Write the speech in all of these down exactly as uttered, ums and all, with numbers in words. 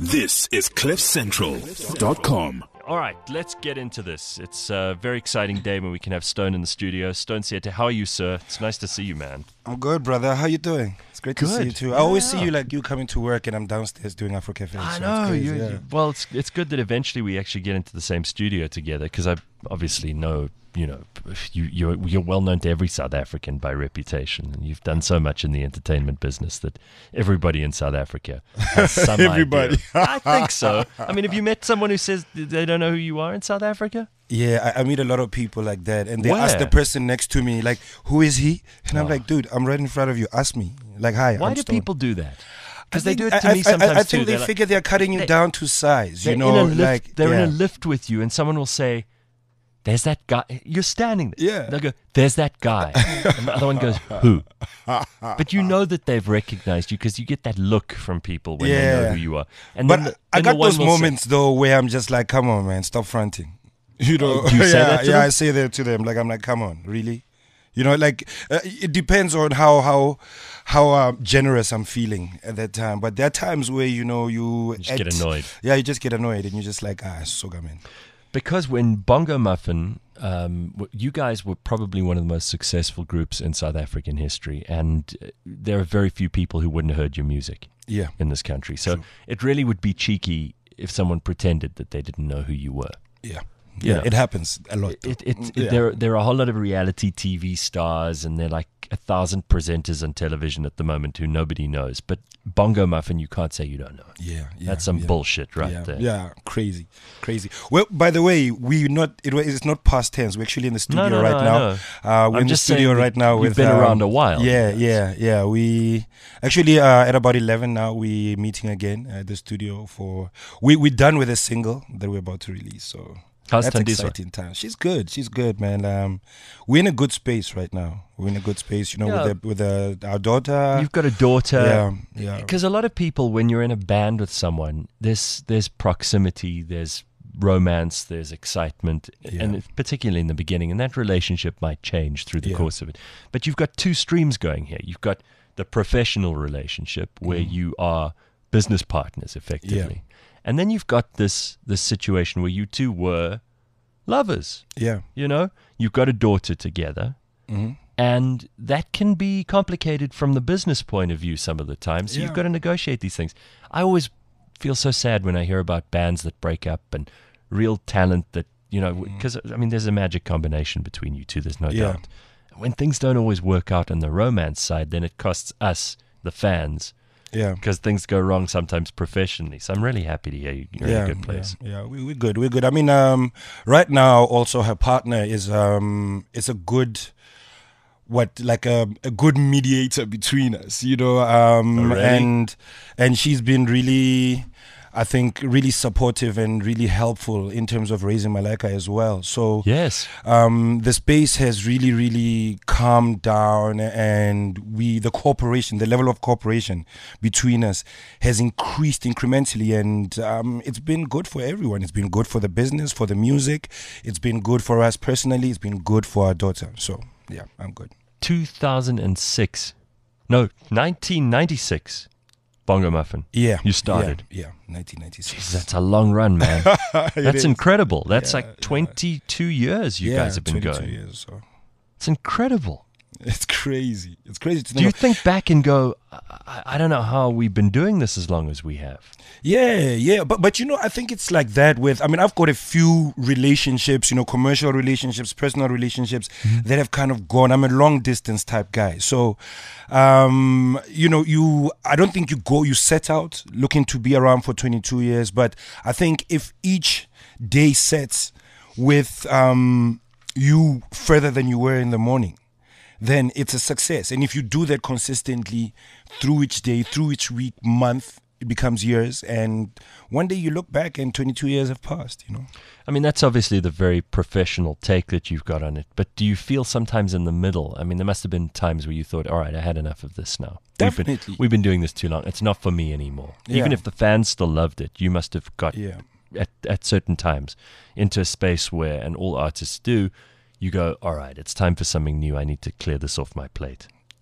This is cliff central dot com. All right, let's get into this. It's a very exciting day when we can have Stone in the studio. Stone Siete, how are you, sir? It's nice to see you, man. I'm good, brother. How you doing? It's great to Good. see you too. Yeah. I always see you like you coming to work and I'm downstairs doing Afro Cafe. I so know. It's crazy, you yeah. you- well, it's it's good that eventually we actually get into the same studio together because I obviously know, you know, you, you're, you're well known to every South African by reputation. And you've done so much in the entertainment business that everybody in South Africa has some Everybody. idea. I think so. I mean, have you met someone who says they don't know who you are in South Africa? Yeah, I, I meet a lot of people like that, and they ask Where? the person next to me, like, "Who is he?" And I'm Oh. like, "Dude, I'm right in front of you. Ask me." Like, "Hi." Why I'm do Stone. people do that? I Because they think- do it I- to I, me I- sometimes I, I too. think they They're like- figure they're cutting you they- down to size. They're You know, in a lift, like they're yeah. in a lift with you, and someone will say, "There's that guy." You're standing there. Yeah. They'll go, "There's that guy," and the other one goes, "Who?" But you know that they've recognized you because you get that look from people when they know Yeah. who you are. And But then the- I then the got one those will say- moments though where I'm just like, "Come on, man, stop fronting." You know, Oh, do you say yeah, that to yeah, them? I say that to them. Like, I'm like, "Come on, really?" You know, like uh, it depends on how how how uh, generous I'm feeling at that time. But there are times where you know you, You just get annoyed. Yeah, you just get annoyed, and you're just like, "Ah, soga man." Because when Bongo Muffin, um, w- you guys were probably one of the most successful groups in South African history, and uh, there are very few people who wouldn't have heard your music Yeah, in this country. So True. it really would be cheeky if someone pretended that they didn't know who you were. yeah, Yeah. yeah. It happens a lot. though. It, it, it, Yeah. there, there are a whole lot of reality T V stars, and there are like a thousand presenters on television at the moment who nobody knows. But Bongo Muffin, you can't say you don't know. Yeah, yeah, That's some yeah. bullshit right yeah, there. Yeah, crazy, crazy. Well, by the way, we not it was it's not past tense. We're actually in the studio no, right no, I now. know. Uh, we're I'm in the just saying studio that right now you've with been um, around a while. Yeah, Yes. yeah, yeah. We actually uh, at about eleven now. We meeting again at the studio for we we're done with a single that we're about to release. So How's that's Tandiswa? exciting time. She's good. She's good, man. Um, we're in a good space right now. We're in a good space. You know, Yeah. with the, with the, our daughter. You've got a daughter. yeah, yeah. Because a lot of people, when you're in a band with someone, there's there's proximity, there's romance, there's excitement, Yeah. and particularly in the beginning, and that relationship might change through the Yeah. course of it. But you've got two streams going here. You've got the professional relationship where Mm. you are business partners, effectively, and then you've got this this situation where you two were lovers. Yeah. You know, you've got a daughter together. hmm And that can be complicated from the business point of view some of the time. So you've Yeah. got to negotiate these things. I always feel so sad when I hear about bands that break up and real talent that, you know, because, I mean, there's a magic combination between you two, there's no Yeah. doubt. When things don't always work out on the romance side, then it costs us, the fans, Yeah. because things go wrong sometimes professionally. So I'm really happy to hear you- you're in a good place. Yeah, yeah. We, we're good. We're good. I mean, um, right now, also her partner is um, is a good, what like a a good mediator between us, you know. Um, Oh, really? and and she's been really, I think, really supportive and really helpful in terms of raising Malika as well. So Yes. um, the space has really, really calmed down, and we, the cooperation, the level of cooperation between us has increased incrementally, and um, it's been good for everyone. It's been good for the business, for the music. It's been good for us personally. It's been good for our daughter. So yeah, I'm good. two thousand six. No, nineteen ninety-six. Bongo Muffin. Yeah, You started. Yeah, yeah nineteen ninety-six. That's a long run, man. It That's is. incredible. That's Yeah, like twenty-two years you Yeah, guys have been twenty-two going. Years, so. It's incredible. It's crazy. It's crazy to Do you know. think back and go, I, I don't know how we've been doing this as long as we have? Yeah, yeah, but but you know, I think it's like that with. I mean, I've got a few relationships, you know, commercial relationships, personal relationships that have kind of gone. I'm a long distance type guy, so um, you know, you. I don't think you go. You set out looking to be around for twenty-two years, but I think if each day sets with um, you further than you were in the morning, then it's a success. And if you do that consistently through each day, through each week, month, it becomes years. And one day you look back and twenty-two years have passed, you know. I mean, that's obviously the very professional take that you've got on it. But do you feel sometimes in the middle? I mean, there must have been times where you thought, all right, I had enough of this now. We've been, Definitely. we've been doing this too long. It's not for me anymore. Even Yeah. if the fans still loved it, you must have got Yeah. at, at certain times into a space where, and all artists do, you go, all right, it's time for something new. I need to clear this off my plate.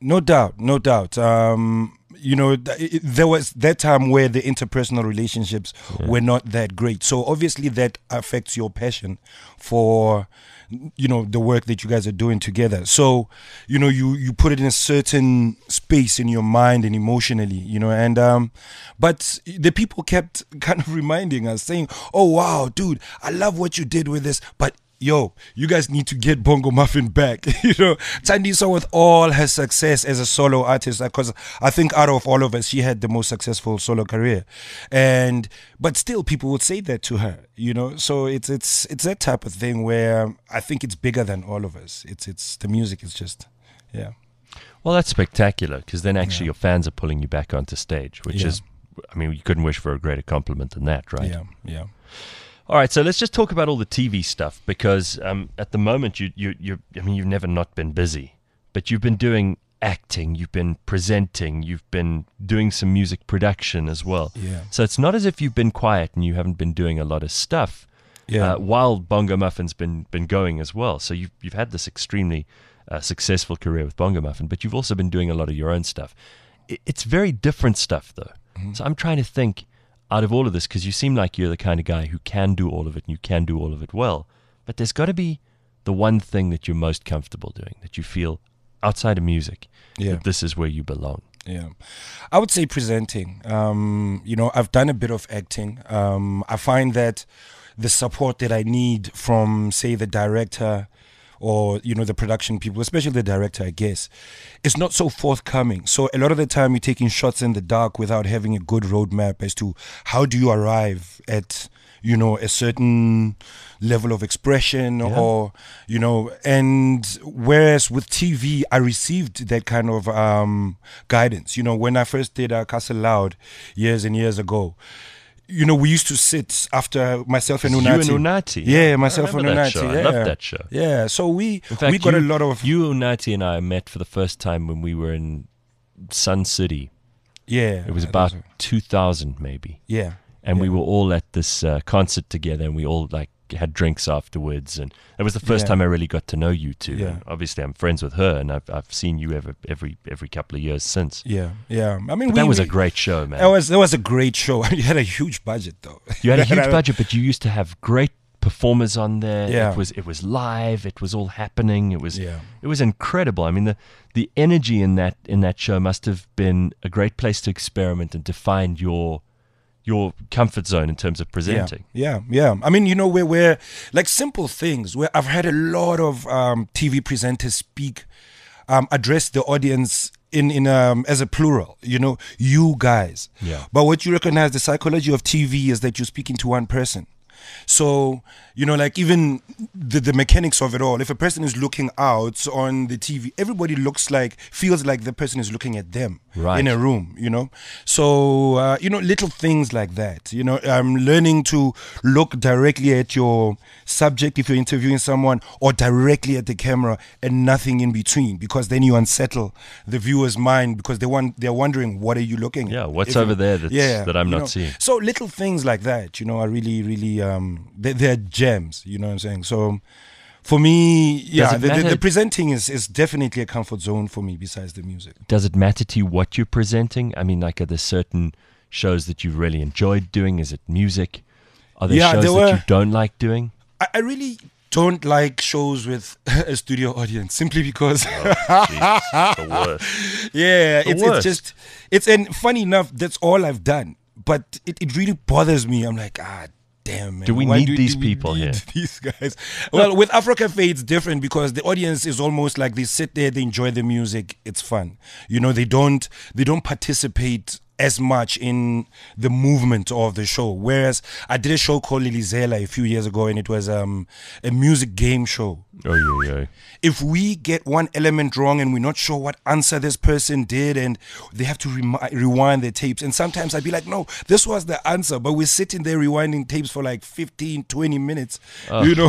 No doubt, no doubt. Um, you know, th- it, there was that time where the interpersonal relationships Yeah. were not that great. So obviously that affects your passion for, you know, the work that you guys are doing together. So, you know, you, you put it in a certain space in your mind and emotionally, you know, and, um, but the people kept kind of reminding us saying, oh, wow, dude, I love what you did with this, but yo, you guys need to get Bongo Muffin back. You know, Thandiso, with all her success as a solo artist, because I think out of all of us, she had the most successful solo career, and but still, people would say that to her. You know, so it's it's it's that type of thing where I think it's bigger than all of us. It's it's the music is just, yeah. Well, that's spectacular, because then actually Yeah. your fans are pulling you back onto stage, which Yeah. is, I mean, you couldn't wish for a greater compliment than that, right? Yeah, yeah. All right, so let's just talk about all the T V stuff, because um, at the moment you you you I mean, you've never not been busy, but you've been doing acting, you've been presenting, you've been doing some music production as well. Yeah. So it's not as if you've been quiet and you haven't been doing a lot of stuff. Yeah. Uh, while Bongo Muffin's been been going as well. So you've you've had this extremely uh, successful career with Bongo Muffin, but you've also been doing a lot of your own stuff. It, it's very different stuff, though. Mm-hmm. So I'm trying to think out of all of this, because you seem like you're the kind of guy who can do all of it and you can do all of it well. But there's got to be the one thing that you're most comfortable doing, that you feel outside of music, Yeah. that this is where you belong. Yeah, I would say presenting. Um, you know, I've done a bit of acting. Um, I find that the support that I need from, say, the director or, you know, the production people, especially the director, I guess, is not so forthcoming. So a lot of the time you're taking shots in the dark without having a good roadmap as to how do you arrive at, you know, a certain level of expression Yeah. or, you know, and whereas with T V, I received that kind of um, guidance. You know, when I first did uh, Castle Loud years and years ago, you know, we used to sit after myself and You Unati. and Unati. Yeah, I myself and remember that Unati. show. I Yeah. loved that show. Yeah, so we In fact, we got you, a lot of you, Unati, and I met for the first time when we were in Sun City. yeah. It was I about think so. two thousand, maybe. yeah, And we yeah. were all at this uh, concert together, and we all like had drinks afterwards, and it was the first Yeah. time I really got to know you two. Yeah. And obviously, I'm friends with her, and I've I've seen you every every every couple of years since. yeah, yeah. I mean, But we, that was we, a great show, man. That was that was a great show. You had a huge budget though. You had a huge budget, but you used to have great performers on there. Yeah. It was it was live. It was all happening. It was Yeah. it was incredible. I mean, the the energy in that in that show must have been a great place to experiment and to find your your comfort zone in terms of presenting. Yeah, yeah, yeah. I mean, you know, where we're like simple things where I've had a lot of um, T V presenters speak, um, address the audience in in um, as a plural. You know, you guys. Yeah. But what you recognize, the psychology of T V is that you're speaking to one person. So, you know, like even the, the mechanics of it all, if a person is looking out on the T V, everybody looks like, feels like the person is looking at them Right. in a room, you know. So, uh, you know, little things like that, you know, I'm learning to look directly at your subject if you're interviewing someone or directly at the camera and nothing in between, because then you unsettle the viewer's mind because they want, they're wondering, what are you looking at? Yeah, what's If you- over there that's- that I'm you not know. seeing? So little things like that, you know, are really, really, um, they, they're gems, you know what I'm saying? So for me, yeah, it the, the, matter- the presenting is, is definitely a comfort zone for me besides the music. Does it matter to you what you're presenting? I mean, like, are there certain shows that you've really enjoyed doing? Is it music? Are there Yeah, shows there that you were- don't like doing? I, I really don't like shows with a studio audience simply because the worst. yeah, The it's, worst. it's just, it's, and funny enough, that's all I've done. But it, it really bothers me. I'm like, ah, damn, man. Do we why need these we people need here? These guys. Well, with Afro Cafe, it's different because the audience is almost like they sit there, they enjoy the music, it's fun. You know, they don't, they don't participate as much in the movement of the show. Whereas I did a show called Lilizela a few years ago, and it was um, a music game show. Oh, yeah, yeah. If we get one element wrong and we're not sure what answer this person did, and they have to remi- rewind their tapes, and sometimes I'd be like, no, this was the answer, but we're sitting there rewinding tapes for like fifteen, twenty minutes, Oh. you know.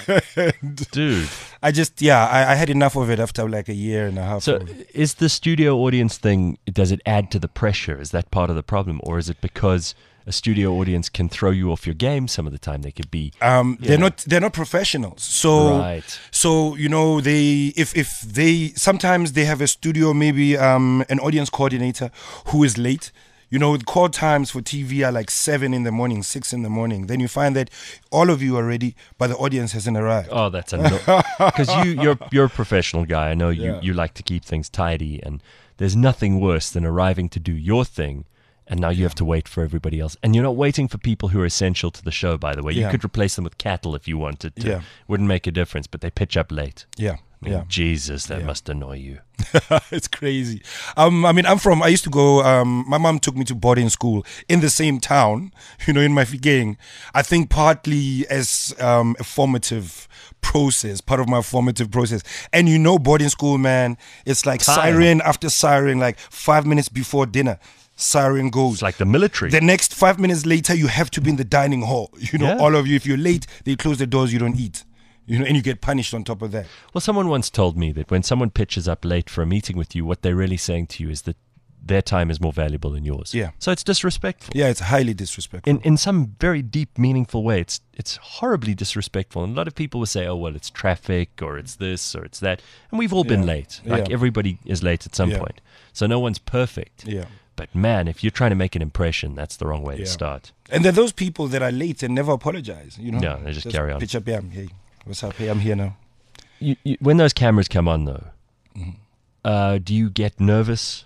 And Dude. I just, yeah, I, I had enough of it after like a year and a half. So of it. is the studio audience thing, does it add to the pressure? Is that part of the problem? Or is it because a studio audience can throw you off your game. Some of the time they could be. Um, you they're know. not they're not professionals. So Right. so you know they if if they sometimes they have a studio, maybe um an audience coordinator who is late. You know, the call times for T V are like seven in the morning, six in the morning. Then you find that all of you are ready, but the audience hasn't arrived. Oh, that's annoying. Because you, you're you're a professional guy. I know you, Yeah. you like to keep things tidy, and there's nothing worse than arriving to do your thing, and now you have to wait for everybody else. And you're not waiting for people who are essential to the show, by the way. You Yeah. could replace them with cattle if you wanted to. Yeah. Wouldn't make a difference, but they pitch up late. Yeah, I mean, yeah. Jesus, that Yeah. must annoy you. It's crazy. Um, I mean, I'm from. I used to go. Um, my mom took me to boarding school in the same town. You know, in Mafikeng. I think partly as um, a formative process, part of my formative process. And you know, boarding school, man, it's like Time. siren after siren. Like five minutes before dinner, siren goes. It's like the military. The next five minutes later, you have to be in the dining hall. You know, Yeah. all of you. If you're late, they close the doors. You don't eat. You know, and you get punished on top of that. Well, someone once told me that when someone pitches up late for a meeting with you, what they're really saying to you is that their time is more valuable than yours. Yeah. So it's disrespectful. Yeah, it's highly disrespectful. In in some very deep, meaningful way, it's it's horribly disrespectful. And a lot of people will say, "Oh, well, it's traffic, or it's this, or it's that," and we've all been Yeah. late. Like Yeah. everybody is late at some Yeah. point, so no one's perfect. Yeah. But man, if you're trying to make an impression, that's the wrong way to Yeah. start. And there are those people that are late and never apologize, you know? Yeah, they just carry on. Pitch up, yeah, hey, what's up? Hey, I'm here now. You, you, when those cameras come on, though, Mm-hmm. uh, do you get nervous?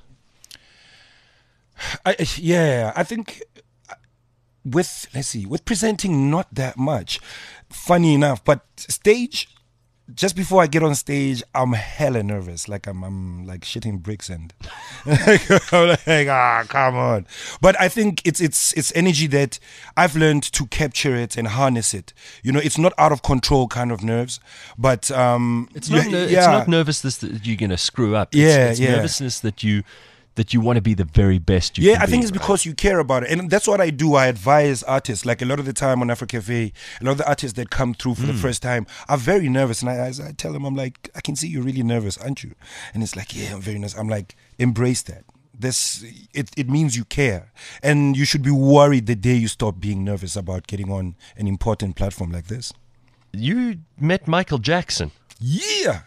I, I- yeah, I think uh, with, let's see, with presenting, not that much. Funny enough, but stage, just before I get on stage, I'm hella nervous. Like I'm, I'm like shitting bricks and I'm like, ah, come on. But I think it's it's it's energy that I've learned to capture it and harness it. You know, it's not out of control kind of nerves, but um, It's not, yeah, ner- yeah. it's not nervousness that you're going to screw up. It's, Yeah, it's yeah. nervousness that you that you want to be the very best you Yeah, can I think be, it's right? because you care about it. And that's what I do. I advise artists. Like a lot of the time on Africa Cafe, a lot of the artists that come through for Mm. the first time are very nervous. And I, I, I tell them, I'm like, I can see you're really nervous, aren't you? And it's like, yeah, I'm very nervous. I'm like, embrace that. This it, it means you care. And you should be worried the day you stop being nervous about getting on an important platform like this. You met Michael Jackson. Yeah.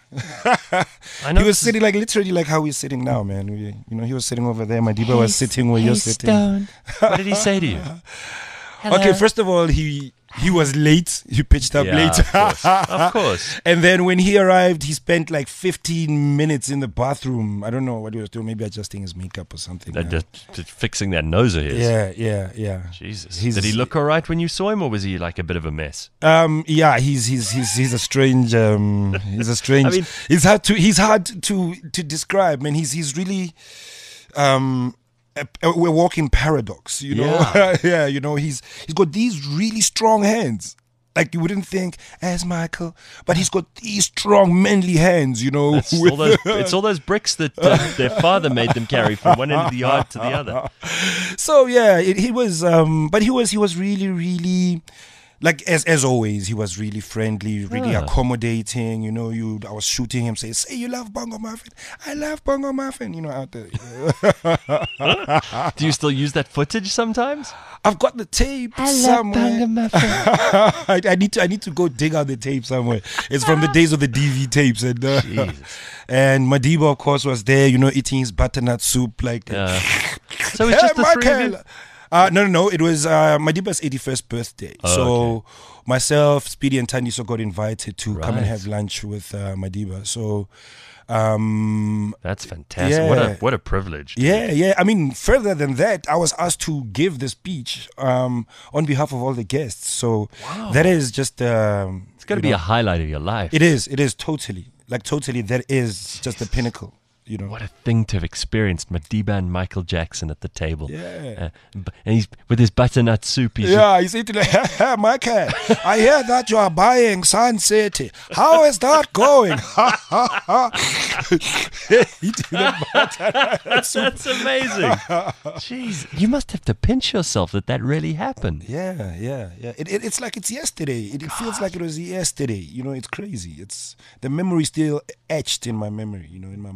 I know He was this is- sitting like literally like how we're sitting now, man. We, you know, he was sitting over there. Madiba was sitting where you're sitting. What did he say to you? Okay, first of all, he he was late. He pitched up Yeah, late. of course. Of course. And then when he arrived, he spent like fifteen minutes in the bathroom. I don't know what he was doing. Maybe adjusting his makeup or something. They're uh, just, just fixing that nose of his. yeah, yeah, yeah. Jesus. He's- Did he look all right when you saw him, or was he like a bit of a mess? Um, yeah, he's he's he's he's a strange. Um, he's a strange. I mean- he's hard to he's hard to to describe. Man, he's he's really. Um, a, a, we're walking paradox. You know. Yeah. Yeah. You know, he's he's got these really strong hands. Like you wouldn't think as Michael, but he's got these strong manly hands. You know. It's with- all those, it's all those bricks that uh, their father made them carry from one end of the yard to the other. So yeah, it, he was. Um, but he was he was really really. Like as as always, he was really friendly, really Yeah. accommodating. You know, you I was shooting him, say, "Say you love Bongo Muffin, I love Bongo Muffin." You know, out there. Do you still use that footage sometimes? I've got the tape somewhere. Muffin. I, I need to I need to go dig out the tape somewhere. It's from the days of the D V tapes, and uh, Jesus. and Madiba of course was there. You know, eating his butternut soup like. Yeah. So it's just Hey, the three of you? Michael! Uh, no, no, no. It was uh, Madiba's eighty-first birthday. Oh, so okay. myself, Speedy, and Tandiso got invited to come and Right. have lunch with uh, Madiba. So, um, That's fantastic. What a Yeah. what a privilege. yeah, yeah. I mean, further than that, I was asked to give the speech um, on behalf of all the guests. So Wow. that is just. Um, It's got to you be know, a highlight of your life. It is. It is totally. Like, totally. That is just the pinnacle. You know. What a thing to have experienced Madiba and Michael Jackson at the table. Yeah. Uh, b- and he's with his butternut soup. He's Yeah, he's eating like, Michael, I hear that you are buying Sun City. How is that going? Eating the butternut soup. That's amazing. Jeez, you must have to pinch yourself that that really happened. Yeah, yeah, yeah. It, it, it's like it's yesterday. It, it feels like it was yesterday. You know, it's crazy. It's the memory still etched in my memory. You know, in my mind. And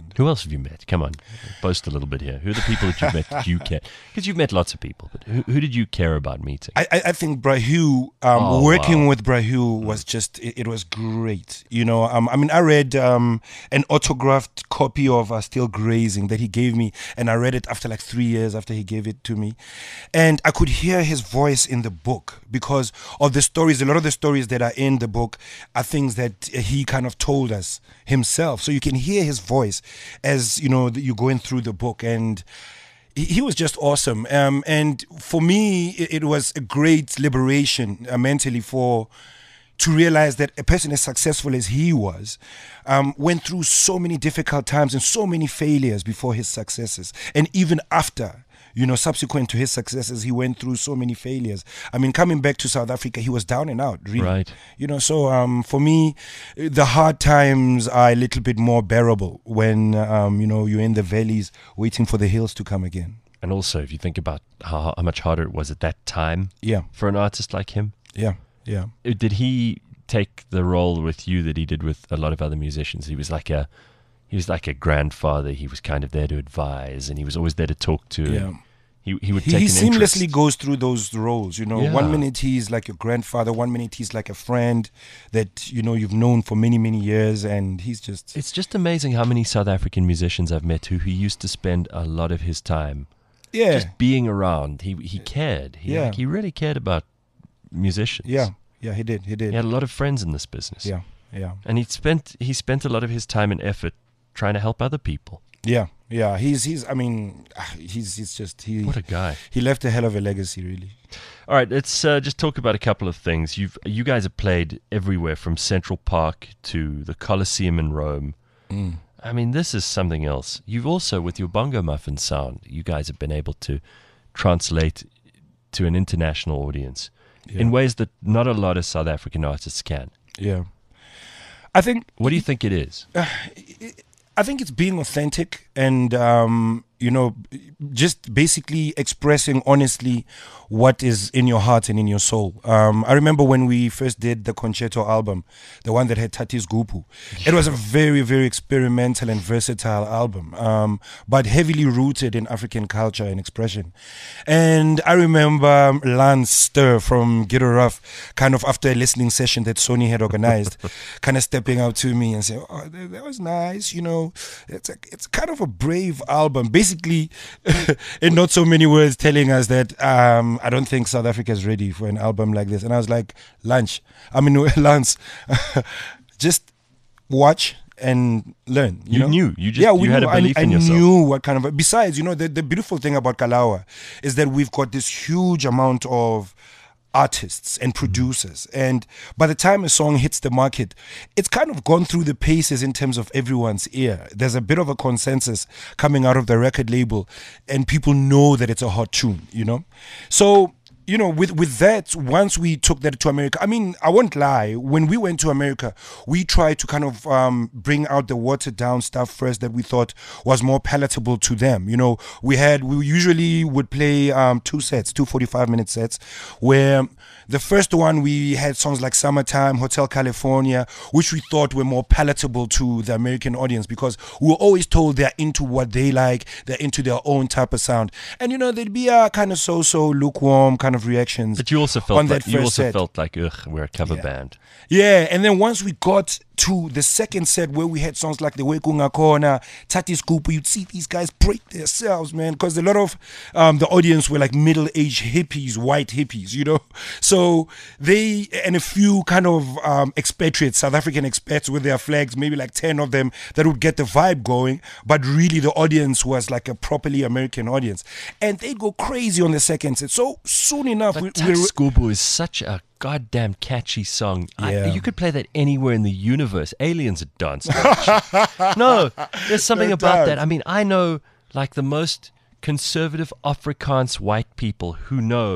Switzerland. Who else have you met? Come on, boast a little bit here. Who are the people that you've met that you care? Because you've met lots of people, but who, who did you care about meeting? I, I, I think Brahu, um, Oh, working wow. with Brahu was just, it, it was great. You know, um, I mean, I read um, an autographed copy of uh, Still Grazing that he gave me, and I read it after like three years after he gave it to me. And I could hear his voice in the book because of the stories. A lot of the stories that are in the book are things that he kind of told us himself. So you can hear his voice as, you know, you're going through the book. And he, he was just awesome. Um, and for me, it, it was a great liberation uh, mentally for to realize that a person as successful as he was um, went through so many difficult times and so many failures before his successes. And even after, you know, subsequent to his successes, he went through so many failures. I mean, coming back to South Africa, he was down and out, really. Right. You know, so um, for me, the hard times are a little bit more bearable when, um, you know, you're in the valleys waiting for the hills to come again. And also, if you think about how, how much harder it was at that time Yeah, for an artist like him, yeah, yeah. uh, did he take the role with you that he did with a lot of other musicians? He was like a he was like a grandfather. He was kind of there to advise, and he was always there to talk to. Yeah. He he would He, take he an seamlessly interest. goes through those roles, you know. Yeah. One minute he's like your grandfather, one minute he's like a friend that, you know, you've known for many, many years, and he's just... It's just amazing how many South African musicians I've met who he used to spend a lot of his time Yeah, just being around. He he cared. He, Yeah. like, he really cared about musicians. yeah, yeah, he did, he did. He had a lot of friends in this business. Yeah, yeah, And he spent he spent a lot of his time and effort trying to help other people. yeah, yeah. He's, he's, I mean, ah, he's, he's just, he, What a guy. he left a hell of a legacy, really. All right, let's uh, just talk about a couple of things. You've you guys have played everywhere from Central Park to the Colosseum in Rome. Mm. I mean, this is something else. You've also, with your bongo muffin sound, you guys have been able to translate to an international audience Yeah. in ways that not a lot of South African artists can. Yeah. I think What do you think it is? I think it's being authentic and, um, you know, just basically expressing honestly what is in your heart and in your soul. Um, I remember when we first did the Concerto album, the one that had Tatis Gupu. It was a very, very experimental and versatile album, um, but heavily rooted in African culture and expression. And I remember Lance Stir from Ghetto Rough, kind of after a listening session that Sony had organized, kind of stepping out to me and saying, "Oh, that, that was nice, you know, it's a, it's kind of a brave album." Basically, in not so many words, telling us that um, I don't think South Africa is ready for an album like this. And I was like, Lunch, I mean, Lance, just watch and learn. You, You know? knew. You just yeah, we you had knew. a belief I, in I yourself. knew what kind of. Besides, you know, the, the beautiful thing about Kalawa is that we've got this huge amount of artists and producers, and by the time a song hits the market, it's kind of gone through the paces in terms of everyone's ear. There's a bit of a consensus coming out of the record label, and people know that it's a hot tune, you know. So, you know, with with that, once we took that to America, I mean, I won't lie, when we went to America, we tried to kind of um, bring out the watered down stuff first that we thought was more palatable to them. You know, we had, we usually would play um, two sets, two forty-five minute sets, where the first one we had songs like Summertime, Hotel California, which we thought were more palatable to the American audience because we were always told they're into what they like, they're into their own type of sound. And, you know, there'd be a kind of so-so lukewarm kind of reactions. But you also felt on like that you first also set. felt like ugh, we're a cover Yeah. band. Yeah, and then once we got to the second set where we had songs like the Wekunga Corner, Tatis Gupu, you'd see these guys break themselves, man, because a lot of um, the audience were like middle-aged hippies, white hippies, you know. So they, and a few kind of um, expatriates, South African expats with their flags, maybe like ten of them that would get the vibe going, but really the audience was like a properly American audience. And they'd go crazy on the second set. So soon enough, But we, we Tax Skubu is such a goddamn catchy song. I, Yeah. you could play that anywhere in the universe. Aliens would dance to it. No, there's something No about doubt. that. I mean, I know like the most conservative Afrikaans white people who know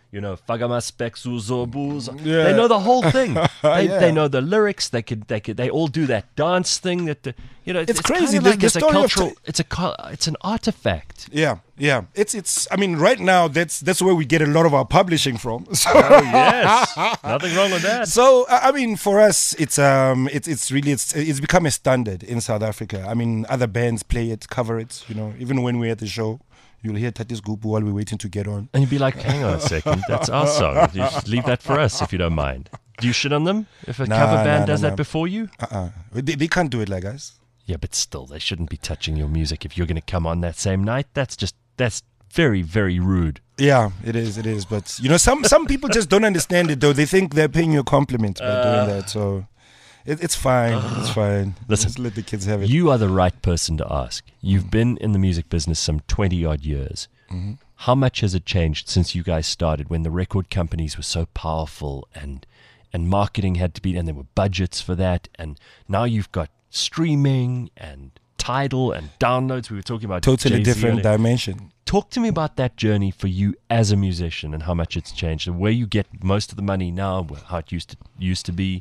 you know, Fagamaspexuzobuzo. Yeah. They know the whole thing. They, Yeah. they know the lyrics. They could, they could, they all do that dance thing. That the, you know, It's kind crazy. of The- like the it's a story of cultural. t- It's a, cul- it's an artifact. Yeah, yeah. It's it's. I mean, right now that's that's where we get a lot of our publishing from. So, Oh yes, nothing wrong with that. so I I mean, for us, it's um, it's it's really it's it's become a standard in South Africa. I mean, other bands play it, cover it. You know, even when we're at the show, you'll hear Tatis Gupu while we're waiting to get on. And you'd be like, hang on a second, that's our song. You just leave that for us if you don't mind. Do you shit on them if a Nah, cover band nah, does nah, that nah. before you? Uh-uh. They, they can't do it like us. Yeah, but still, they shouldn't be touching your music if you're going to come on that same night. That's just, that's very, very rude. Yeah, it is. It is. But you know, some some people just don't understand it though. They think they're paying you a compliment by Uh. doing that. So it, it's fine. It's fine. Listen, Just let the kids have it. You are the right person to ask. You've been in the music business some twenty odd years. Mm-hmm. How much has it changed since you guys started when the record companies were so powerful and and marketing had to be, and there were budgets for that, and now you've got streaming and Tidal and downloads. We were talking about Totally Jay-Z different earlier. dimension. Talk to me about that journey for you as a musician and how much it's changed and where you get most of the money now, how it used to used to be.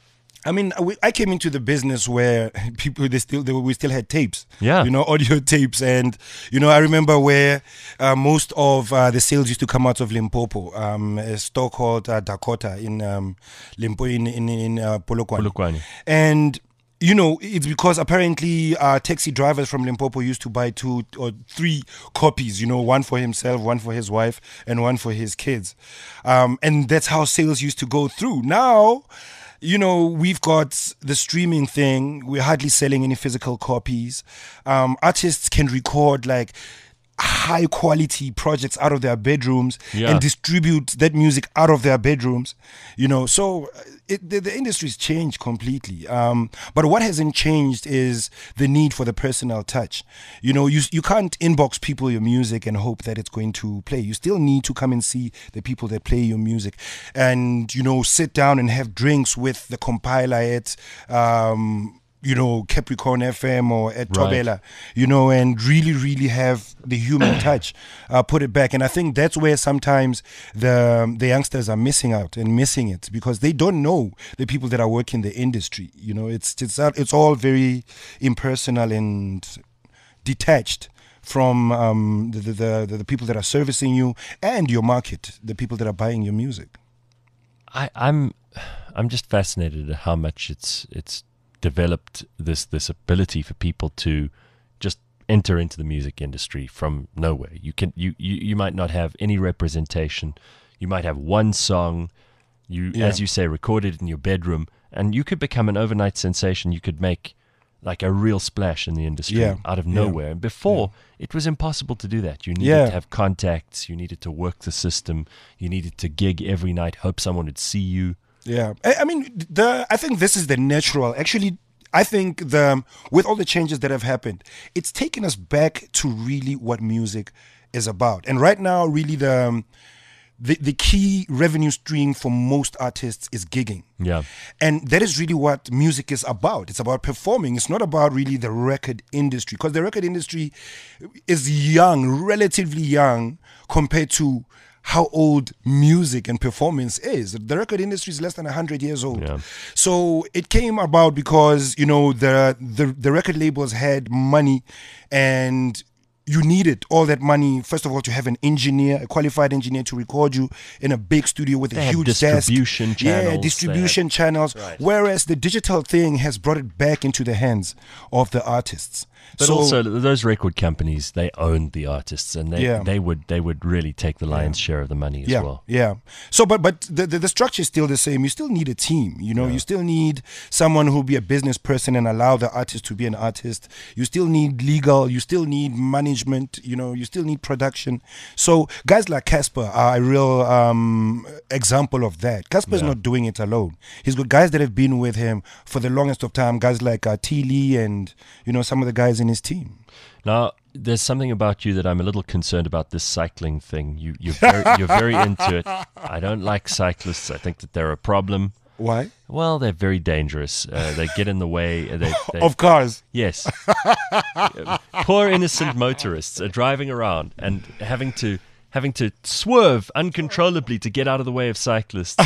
I mean, we, I came into the business where people they still they, we still had tapes, Yeah. you know, audio tapes, and you know I remember where uh, most of uh, the sales used to come out of Limpopo, um, a store called uh, Dakota in um, Limpopo in in, in uh, Polokwane. Polokwane. And you know, it's because apparently uh, taxi drivers from Limpopo used to buy two or three copies, you know, one for himself, one for his wife, and one for his kids. Um, and that's how sales used to go through. Now, you know, we've got the streaming thing. We're hardly selling any physical copies. Um, artists can record like high quality projects out of their bedrooms Yeah. and distribute that music out of their bedrooms, you know. So uh, it, the, the industry's changed completely. Um, but what hasn't changed is the need for the personal touch. You know, you you can't inbox people your music and hope that it's going to play. You still need to come and see the people that play your music, and you know, sit down and have drinks with the compiler at. Um, you know, Capricorn F M or at Right. Tobela, you know, and really, really have the human touch, uh, put it back. And I think that's where sometimes the the youngsters are missing out and missing it because they don't know the people that are working the industry. You know, it's it's it's all very impersonal and detached from um, the, the, the the people that are servicing you and your market, the people that are buying your music. I, I'm I'm just fascinated at how much it's it's developed this this ability for people to just enter into the music industry from nowhere. You can you, you, you might not have any representation. You might have one song, you Yeah. as you say, recorded in your bedroom, and you could become an overnight sensation. You could make like a real splash in the industry Yeah. out of Yeah. nowhere. And before, it was impossible to do that. You needed Yeah. to have contacts. You needed to work the system. You needed to gig every night, hope someone would see you. Yeah, I, I mean, the I think this is the natural. Actually, I think the with all the changes that have happened, it's taken us back to really what music is about. And right now, really the um, the the key revenue stream for most artists is gigging. Yeah. And that is really what music is about. It's about performing. It's not about really the record industry, because the record industry is young, relatively young, compared to how old music and performance is. The record industry is less than one hundred years old. Yeah. So it came about because, you know, the, the, the record labels had money, and you needed all that money, first of all, to have an engineer, a qualified engineer to record you in a big studio with They a had huge distribution desk. channels, Yeah, they distribution channels. Right. Whereas the digital thing has brought it back into the hands of the artists. But so, also, those record companies, they owned the artists, and they, Yeah. they would they would really take the lion's share of the money as yeah, well. yeah. So, but but the, the the structure is still the same. You still need a team. You know, you still need someone who'll be a business person and allow the artist to be an artist. You still need legal. You still need management. You know, you still need production. So, guys like Casper are a real um, example of that. Casper's Yeah. not doing it alone. He's got guys that have been with him for the longest of time. Guys like uh, T. Lee and you know some of the guys in his team. Now, there's something about you that I'm a little concerned about, this cycling thing. You, you're, very, you're very into it. I don't like cyclists. I think that they're a problem. Why? Well, they're very dangerous. Uh, they get in the way. They, they, Of cars. Yes. Poor innocent motorists are driving around and having to having to swerve uncontrollably to get out of the way of cyclists.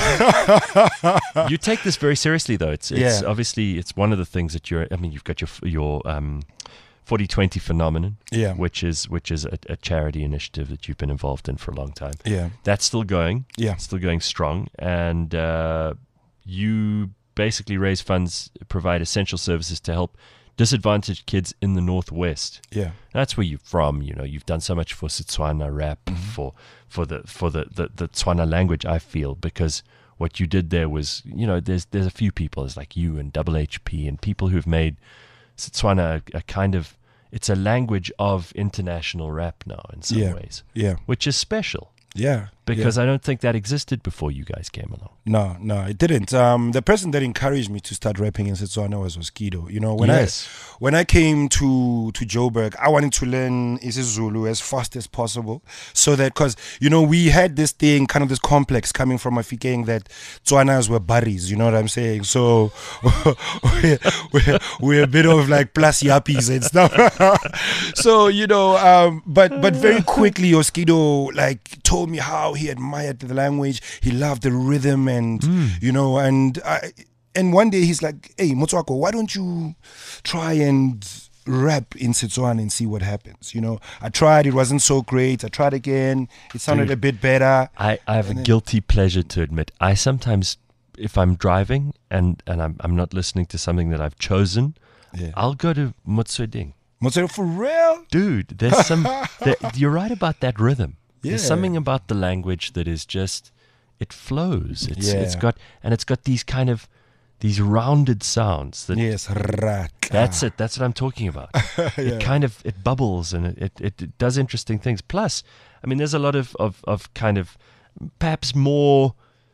You take this very seriously, though. It's, it's Yeah. obviously it's one of the things that you're. I mean, you've got your your um, forty twenty phenomenon, Yeah. which is which is a, a charity initiative that you've been involved in for a long time. Yeah. That's still going. Yeah. Still going strong, and uh, you basically raise funds, provide essential services to help disadvantaged kids in the Northwest. Yeah. That's where you're from. You know, you've done so much for Setswana rap, Mm-hmm. for for the for the, the, the Tswana language, I feel, because what you did there was, you know, there's there's a few people, there's like you and Double H P and people who've made Setswana a, a kind of, it's a language of international rap now in some Yeah. ways, Yeah. which is special Yeah. because I don't think that existed before you guys came along. No, no, it didn't. Um, the person that encouraged me to start rapping in Setswana was Oskido. You know, when Yes. I when I came to to Joburg, I wanted to learn isiZulu as fast as possible, so that because you know we had this thing, kind of this complex coming from Mafikeng that Tswanas were buddies. You know what I'm saying? So we're, we're, we're a bit of like plus yappies and stuff. So you know, um, but but very quickly Oskido like told me how he admired the language, he loved the rhythm, and you know, and I, and one day he's like, "Hey, Motswako, why don't you try and rap in Setswana and see what happens?" You know, I tried, it wasn't so great. I tried again, it sounded Dude. a bit better. I, I have a guilty pleasure to admit. I sometimes, if I'm driving and, and I'm, I'm not listening to something that I've chosen, Yeah. I'll go to Motsweding. Motswako, for real? Dude, there's some. there, you're right about that rhythm. There's Yeah. something about the language that is just, it flows. It's it's Yeah. got and it's got these kind of these rounded sounds that Yes, raka. that's it. That's what I'm talking about. It kind of it bubbles and it, it, it, it does interesting things. Plus, I mean, there's a lot of, of, of kind of perhaps more.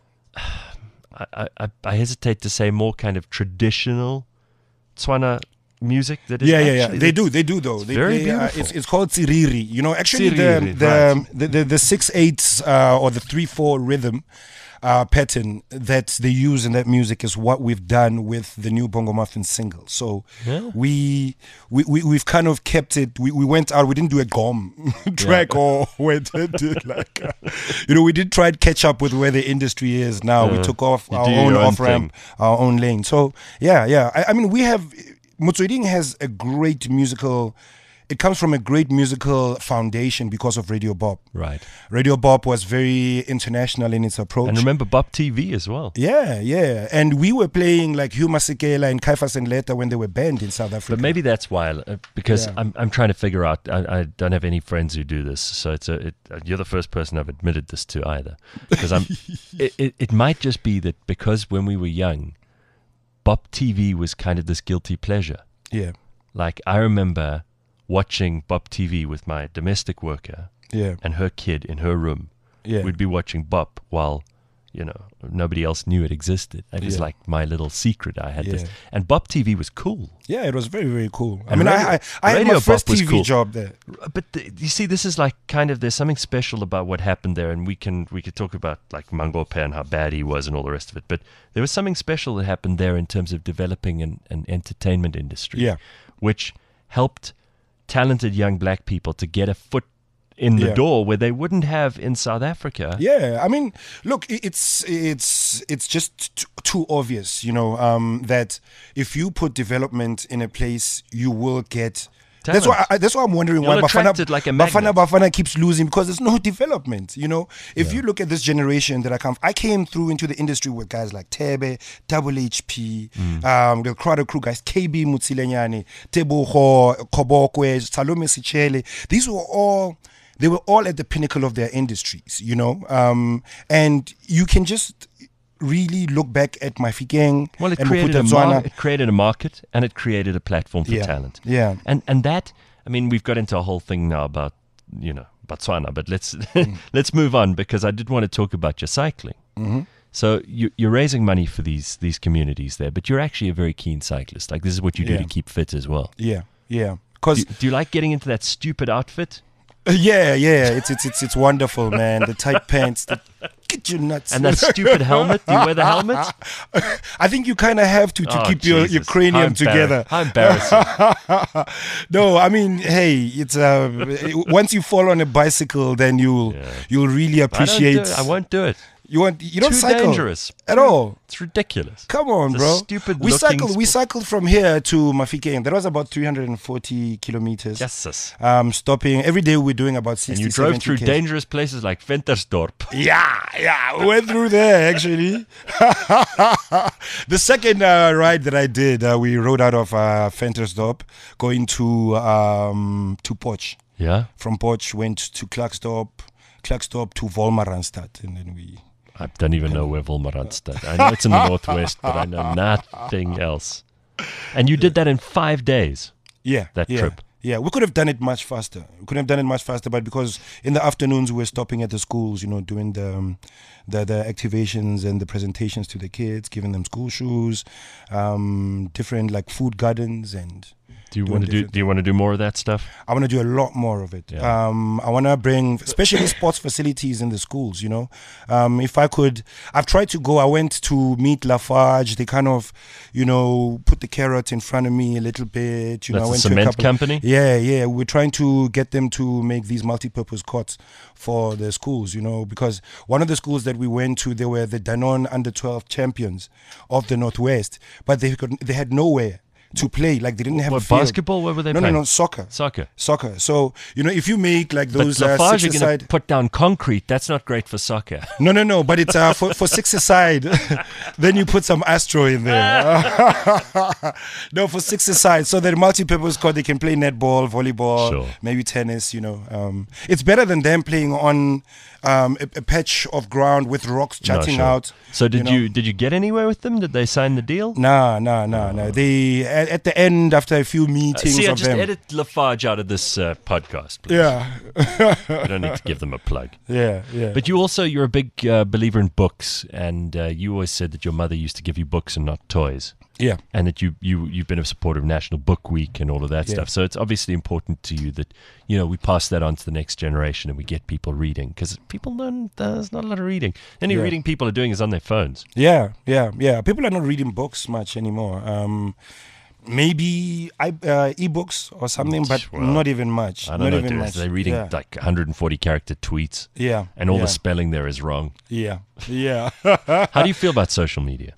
I, I I hesitate to say more kind of traditional Tswana music that is Yeah, yeah, yeah. actually They that- do, they do though. It's they, very they, uh, beautiful. it's, it's called tsiriri. You know, actually Tsiriri, the the, right. um, the the the six eights uh, or the three four rhythm uh, pattern that they use in that music is what we've done with the new Bongo Muffin single. So Yeah. we, we we we've kind of kept it. We, we went out. We didn't do a gom track or went and did like uh, you know we did try to catch up with where the industry is now. We Uh, took off you our do own your own off ramp, our own lane. So yeah, yeah. I, I mean we have. Motsweding has a great musical, it comes from a great musical foundation because of Radio Bop. Right. Radio Bop was very international in its approach. And remember Bop T V as well. Yeah, yeah. And we were playing like Hugh Masekela and Kaifas and Leta when they were banned in South Africa. But maybe that's why, uh, because Yeah. I'm I'm trying to figure out. I, I don't have any friends who do this, so it's a. It, uh, you're the first person I've admitted this to either, because I'm. it, it it might just be that because when we were young, Bop T V was kind of this guilty pleasure. Yeah, Like I remember watching Bop T V with my domestic worker yeah, and her kid in her room. yeah. We'd be watching Bop while, you know, nobody else knew it existed. It was Yeah. like my little secret. I had this, Yeah. and Bop T V was cool. Yeah, it was very, very cool. I And mean, Radio- I, I, I had Radio my first Bop was T V cool. job there. But the, you see, this is like kind of there's something special about what happened there, and we can we could talk about like Mangope and how bad he was and all the rest of it. But there was something special that happened there in terms of developing an, an entertainment industry, Yeah. which helped talented young black people to get a foot in the Yeah. door where they wouldn't have in South Africa. Yeah, I mean, look, i- it's it's it's just t- too obvious, you know, um, that if you put development in a place, you will get. That's why. Talent. I, that's why I'm wondering You'll why Bafana, attract it like a Bafana magnet. Bafana keeps losing because there's no development. You know, if you look at this generation that I come, I came through into the industry with guys like Tebe, Double H P, Mm. um, the Crowder Crew guys, K B Mutsilenyane, Teboho, Kobokwe, Salome Sichele. These were all. They were all at the pinnacle of their industries, you know, um, and you can just really look back at Mafikeng Well, it and created Mofuta a mar- Tswana. it created a market and it created a platform for Yeah, talent. yeah. And and that I mean we've got into a whole thing now about you know Botswana, but let's Mm. let's move on because I did want to talk about your cycling. Mm-hmm. So you, you're raising money for these these communities there, but you're actually a very keen cyclist. Like this is what you do Yeah. to keep fit as well. Yeah, yeah. Do, Because do you like getting into that stupid outfit? Yeah, yeah, it's it's it's it's wonderful, man. The tight pants, the, get you nuts. And that stupid helmet. Do you wear the helmet? I think you kind of have to to Oh, keep your, your Jesus. cranium How together. embarrass- How embarrassing. No, I mean, hey, it's uh, once you fall on a bicycle, then you'll Yeah. you'll really I, don't do appreciate. it. I won't do it. You want you don't Too cycle dangerous. at all. It's ridiculous. Come on, It's a bro. stupid we looking cycled. We sp- cycled from here to Mafikeng. That was about three hundred forty kilometers. Yes, sis. Um, stopping every day. We're doing about And sixty. you drove through Ks. dangerous places like Ventersdorp. Yeah, yeah, we went through there actually. The second uh, ride that I did, uh, we rode out of uh, Ventersdorp, going to um, to Potch. Yeah? From Potch, went to Klerksdorp, Klerksdorp to Wolmarandstad, and then we. I don't even know where Wolmarandstad. I know it's in the northwest, but I know nothing else. And you did that in five days. Yeah, That yeah, trip. Yeah, we could have done it much faster. We could have done it much faster, but because in the afternoons we were stopping at the schools, you know, doing the um, the, the activations and the presentations to the kids, giving them school shoes, um, different like food gardens, and Do you doing want to do? different- Do you want to do more of that stuff? I want to do a lot more of it. Yeah. Um, I want to bring, especially sports facilities in the schools. You know, um, if I could, I've tried to go. I went to meet Lafarge. They kind of, you know, put the carrot in front of me a little bit. You know, I That's a went to a cement couple. company? Yeah, yeah. We're trying to get them to make these multi-purpose courts for the schools. You know, because one of the schools that we went to, they were the Danone under twelve champions of the Northwest, but they could, they had nowhere to play. Like they didn't have a What, field. basketball? What were they No, playing? no, no, soccer. Soccer. Soccer. So, you know, if you make like those but uh, Lafarge six are going to aside. put down concrete. That's not great for soccer. No, no, no, but it's uh, for, for six aside. Then you put some Astro in there. No, for six aside. So that multi-purpose court, they can play netball, volleyball, Sure. maybe tennis, you know. Um, it's better than them playing on um, a, a patch of ground with rocks No, jutting sure. out. So did know. you did you get anywhere with them? Did they sign the deal? Nah, nah, nah, nah. They, at, at the end, after a few meetings See, I of just them. edit Lafarge out of this uh, podcast. Please. Yeah. You don't need to give them a plug. Yeah, yeah. But you also, you're a big uh, believer in books, and uh, you always said that your mother used to give you books and not toys, yeah. and that you, you, you've been a supporter of National Book Week and all of that Yeah. stuff. So it's obviously important to you that, you know, we pass that on to the next generation and we get people reading, because people don't, there's not a lot of reading. Any Yeah. reading people are doing is on their phones. Yeah, yeah, yeah. People are not reading books much anymore. Um, maybe I, uh, e-books or something, but Well, not even much. I don't not know. even They're, much. they're reading yeah. like one hundred forty character tweets, yeah, and all yeah, the spelling there is wrong. yeah, yeah. How do you feel about social media?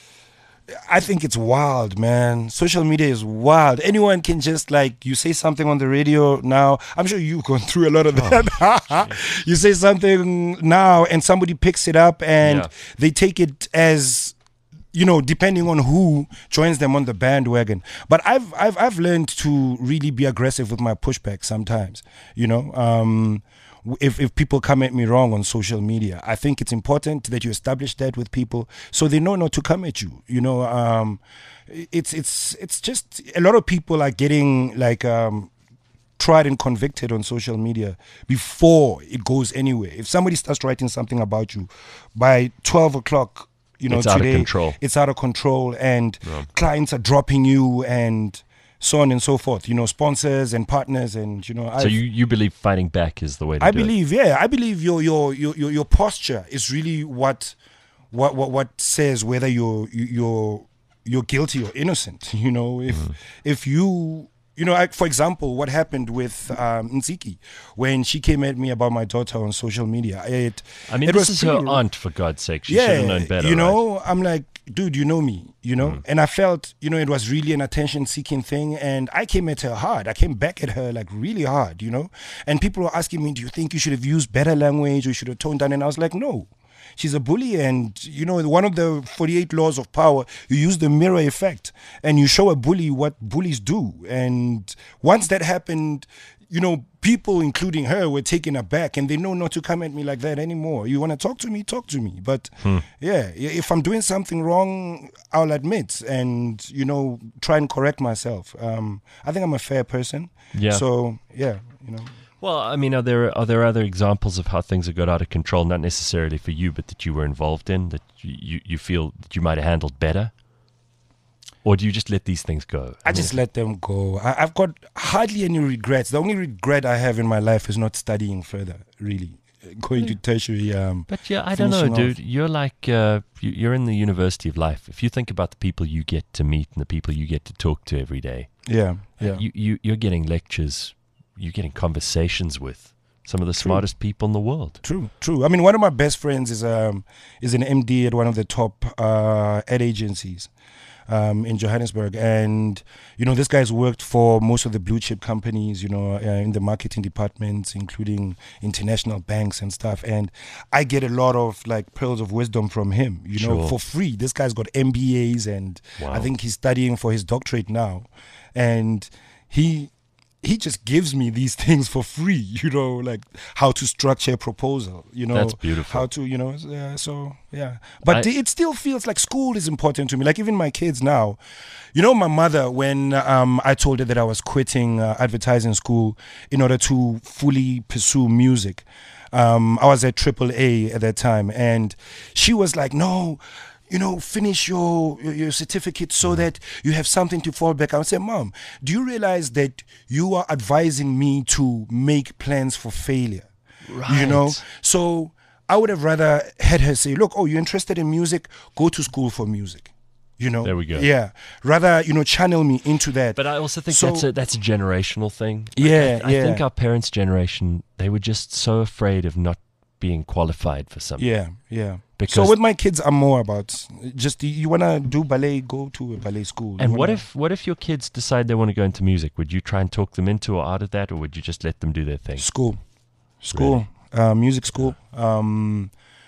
I think it's wild, man. Social media is wild. Anyone can just like, you say something on the radio now. I'm sure you've gone through a lot of that. You say something now and somebody picks it up and Yeah. they take it as, you know, depending on who joins them on the bandwagon. But I've I've I've learned to really be aggressive with my pushback sometimes. You know, um, w- if if people come at me wrong on social media, I think it's important that you establish that with people so they know not to come at you. You know, um, it's it's it's just a lot of people are getting like. Um, tried and convicted on social media before it goes anywhere. If somebody starts writing something about you by twelve o'clock, you know, It's out of today, control. it's out of control and clients are dropping you and so on and so forth, you know, sponsors and partners and, you know, So I've- you, you believe fighting back is the way to I do it? believe, yeah, I believe your, your, your, your, your posture is really what, what, what, what says whether you're, you're, you're guilty or innocent, you know, if, Mm-hmm. if you, you know, I, for example, what happened with um, Nziki when she came at me about my daughter on social media. It, I mean, it this was is her pretty- aunt, for God's sake. She should have known better. you right? know, I'm like, dude, you know me, you know, Mm. and I felt, you know, it was really an attention-seeking thing, and I came at her hard. I came back at her like really hard, you know, and people were asking me, do you think you should have used better language or you should have toned down? And I was like, no. She's a bully, and you know, one of the forty-eight laws of power, you use the mirror effect and you show a bully what bullies do. And once that happened, you know, people, including her, were taken aback and they know not to come at me like that anymore. You want to talk to me, talk to me. But yeah, if I'm doing something wrong, I'll admit and, you know, try and correct myself. Um, I think I'm a fair person. Yeah. So, yeah, you know. Well, I mean, are there are there other examples of how things have got out of control, not necessarily for you, but that you were involved in, that you, you feel that you might have handled better? Or do you just let these things go? I, I just let them go. I, I've got hardly any regrets. The only regret I have in my life is not studying further, really. Going to tertiary. Um, but yeah, I don't know, dude. Off. You're like, uh, you're in the university of life. If you think about the people you get to meet and the people you get to talk to every day. Yeah, yeah. You, you, you're getting lectures, you're getting conversations with some of the True. smartest people in the world. True, true. I mean, one of my best friends is um is an M D at one of the top uh, ad agencies um, in Johannesburg, and you know this guy's worked for most of the blue chip companies, you know, uh, in the marketing departments, including international banks and stuff. And I get a lot of like pearls of wisdom from him, you know, Sure. for free. This guy's got M B As, and Wow. I think he's studying for his doctorate now, and he. He just gives me these things for free, you know, like how to structure a proposal, you know. That's beautiful. How to, you know, uh, so, yeah. But I- it still feels like school is important to me. Like even my kids now, you know, my mother, when um, I told her that I was quitting uh, advertising school in order to fully pursue music, um, I was at triple A at that time. And she was like, no, you know, finish your, your your certificate so that you have something to fall back on. I said, Mom, do you realize that you are advising me to make plans for failure? Right. You know? So I would have rather had her say, look, oh, you're interested in music? Go to school for music. You know? There we go. Yeah. Rather, you know, channel me into that. But I also think So- that's a that's a generational thing. Yeah, I, I, I yeah. think our parents' generation, they were just so afraid of not being qualified for something. Yeah, yeah. Because- so with my kids, I'm more about just, you, you want to do ballet, go to a ballet school. And You what wanna- if what if your kids decide they want to go into music? Would you try and talk them into or out of that, or would you just let them do their thing? School. School. Uh, music school. Um,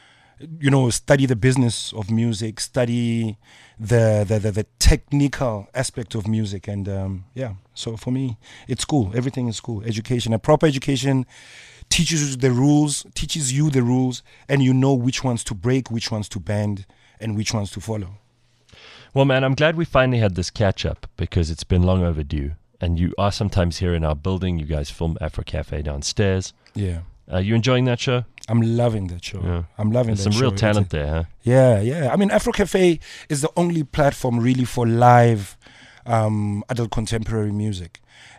you know, study the business of music, study the the, the, the technical aspect of music. And um, yeah, so for me, it's school. Everything is school. Education. A proper education teaches you the rules, teaches you the rules, and you know which ones to break, which ones to bend, and which ones to follow. Well, man, I'm glad we finally had this catch up because it's been long overdue. And you are sometimes here in our building. You guys film Afro Cafe downstairs. Yeah. Are you enjoying that show? I'm loving that show. Yeah. I'm loving There's that some show. real It's talent a- there, huh? Yeah, yeah. I mean, Afro Cafe is the only platform really for live um, adult contemporary music,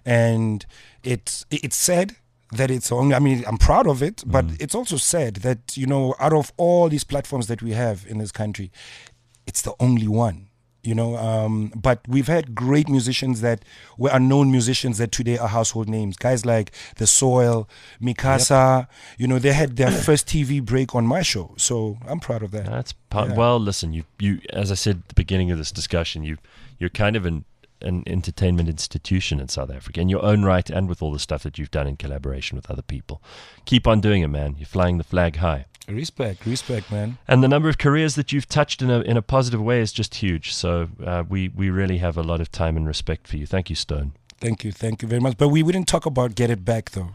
and it's it's sad that it's only. I mean, I'm proud of it, but Mm. it's also sad that, you know, out of all these platforms that we have in this country, it's the only one. You know, um, but we've had great musicians that were unknown musicians that today are household names. Guys like The Soil, Mikasa, you know, they had their first T V break on my show. So I'm proud of that. That's part, Yeah. well. Listen, you you as I said at the beginning of this discussion, you you're kind of an an entertainment institution in South Africa in your own right, and with all the stuff that you've done in collaboration with other people. Keep on doing it, man. You're flying the flag high. Respect, respect, man. And the number of careers that you've touched in a in a positive way is just huge. So uh, we we really have a lot of time and respect for you. Thank you, Stone. Thank you, thank you very much. But we wouldn't talk about Get It Back, though.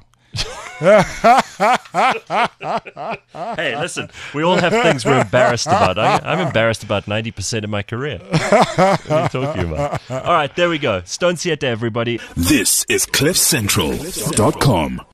Hey, listen, we all have things we're embarrassed about. I, I'm embarrassed about ninety percent of my career. What are you talking about? All right, there we go. Stone Siete, everybody. This is cliff central dot com.